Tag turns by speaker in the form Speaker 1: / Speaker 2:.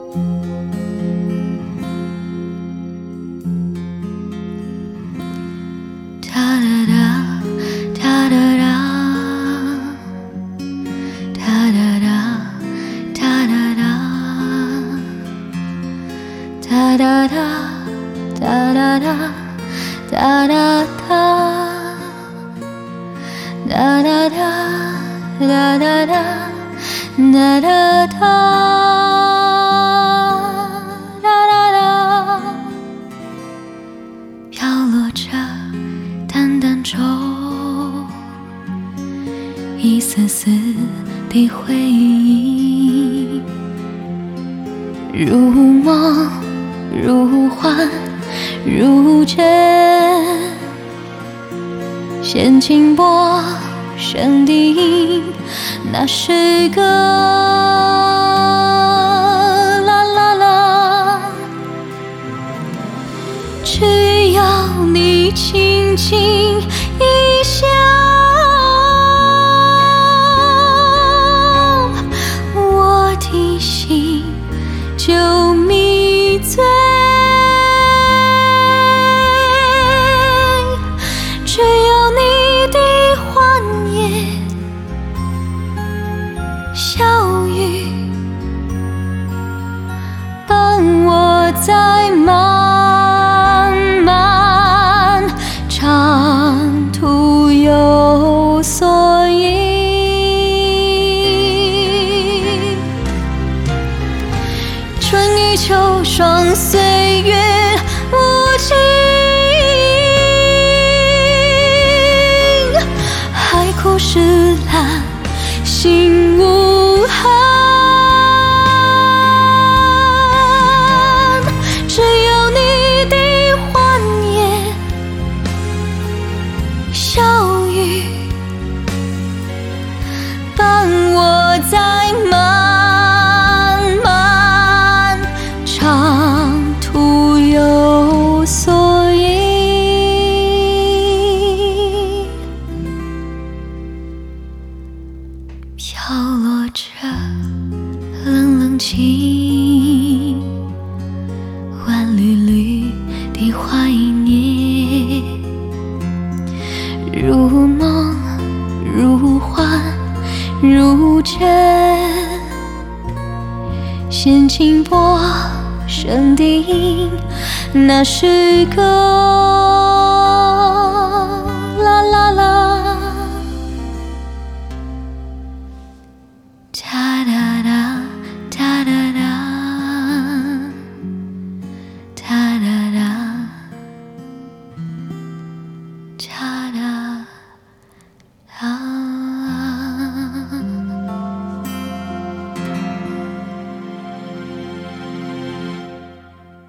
Speaker 1: 飘落着淡淡愁，一丝丝的回忆，如梦如幻如真，弦轻拨声低吟，那是个啦啦啦，只要你轻轻一笑，我的心就迷醉。只要你的欢颜笑语，伴我在漫漫长途有所依。春与秋霜，岁月无情，海枯石烂，心无痕。只有你的欢颜笑语，伴我在漫漫长途有所依。飘落着冷冷清，万缕缕的怀念，如梦如幻如真，弦轻拨声低吟，那是个啦啦啦，哒哒哒哒哒哒，哒哒哒哒哒哒。